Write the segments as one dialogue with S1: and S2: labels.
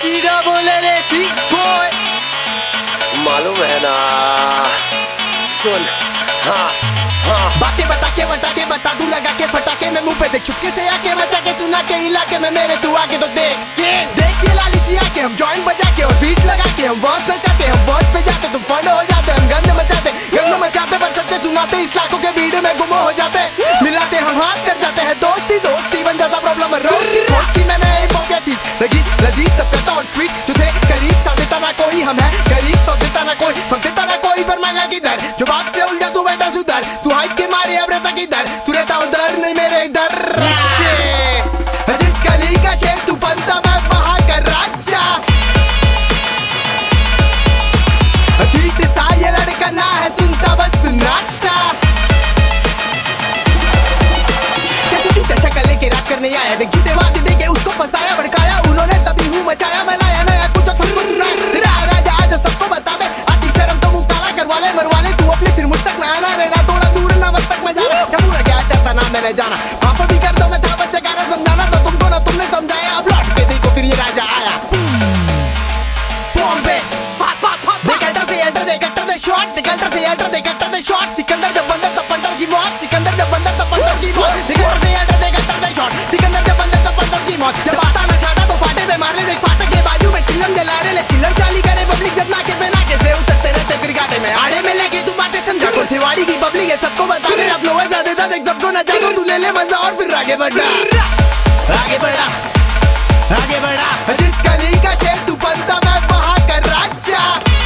S1: सीधा बोले रे बॉय, मालूम है ना। सुन हाँ हाँ,
S2: बातें बता के वटा के बता दूं लगा के फटाके में मुंह पे देख चुपके से आके मचा के सुना के इलाके में मेरे तू आके तो देख ये लाली सी आके हम जॉइंट बजा के और बीट लगा के हम वर्स नचाते, हम वर्स पे जाते तुम फंड हो जाते, हम गंद मचाते पर सच्चे सुनाते इस लाखों के भीड़ में गुम हो जाते, मिलाते हम हाथ कर जाते हैं दोस्ती दोस्ती बन जाता प्रॉब्लम रोज की खोज की मैंने एक क्या चीज लगी लजीज तब करता और स्वीट जो थे करीब सा देता ना कोई, हम है करीब सब देता ना कोई, फक देता ना कोई पर मांगा किधर, जो बात से उलझा तू बैठा सुधर, तू हाइप के मारे अब रहता किधर, तू रहता उधर नहीं मेरे इधर, जिस गली का शेर तू बनता मैं वहां का राजा, ठीक सा ये लड़का ना है सुनता बस सुनाता, कैसे झूठे शक्ल लेके रात करने आया, देख झूठे वादे देके उसको फंसाया भड़काया, उन्होंने तभी हूँ मचाया, मैं लाया नया कुछ और सबको सुना, तेरा राजा आज सबको बता दे, आती शर्म तो मुंह काला करवा ले मरवा ले, तू अपनी फिर मुझ तक ना आना रहना थोड़ा दूर ना मत तक मजा क्या पूरा क्या चाहता ना मैंने जाना, माफ भी कर दो मैं था बच्चे गाना समझाना तो तुमको ना तुमने समझाया, अब लौट के देखो फिर ये राजा आया बॉम्बे, देख अल्टर से एंटर दे कट्टर दे शॉट, देख अल्टर से एंटर दे कट्टर दे शॉट, सिकंदर जब बंदर तब पंडर की मौत, सिकंदर जब बंदर तब पंडर की मौत, देख अल्टर से एंटर दे कट्टर दे शॉट, सिकंदर जब बंदर तब पंडर की मौत, जब आता ना छाटा तो फाटे पे मार ले, देख फाटक के बाजू में चिल्लम जला रहे ले, चिल्लम चाली करे पब्लिक जब नाके पे नाके से उतरते रहते फिर घाटे में आड़े में लेके तू बातें समझा, को छिवाड़ी की पब्लिक है सबको बता मेरा फ्लोवर ज्यादा था, देख सबको नचा दो तू ले ले मजा और फिर आगे बढ़ा आगे बढ़ा आगे बढ़ा, जिस गली का शेर तू बनता मैं वहां का राजा,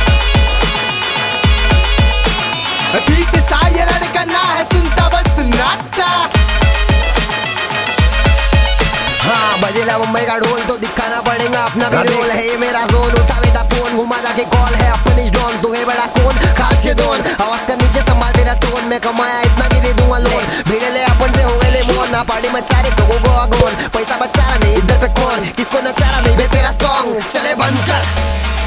S2: ठीक सा ये लड़का ना है सुनता बस सुनाता, हाँ बजेला मुंबई का ढोल तो दिखाना पड़ेगा अपना भी रोल है, ये मेरा जोन उठा बेटा फोन घुमा जाके कॉल है अपनी डॉन, तू है बड़ा कौन खाचे दोन, आवाज कर नीचे संभाल तेरा टोन, मैं कमाया इतना भी दे दूंगा लोन, भीड़े ले अपन से हो गए ले मोन, ना पार्टी मचा रहे तो गो अगोन, पैसा बचा रहा नहीं इधर पे कौन, किसको नचा रहा नहीं बे तेरा सॉन्ग चले बंद कर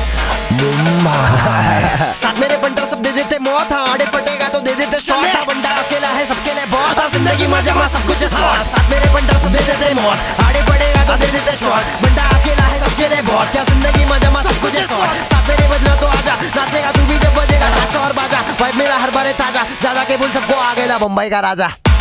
S2: साथ मेरे बंटर सब दे देते मौत, हाँ आड़े फटेगा तो दे देते शॉट, बंदा अकेला है सबके लिए बहुत, जिंदगी मजा में सब कुछ है साथ मेरे बंटर सब दे देते मौत, आड़े फटेगा तो दे देते शॉट, बंदा अकेला है सबके लिए बहुत, क्या जिंदगी मजा में सब कुछ है साथ मेरे बजना तो आजा, नाचेगा तू भी जब बजेगा ताशा और बाजा, भाई मेरा हर बारे ताजा, जा के बोल सबको आ गया बम्बई का राजा।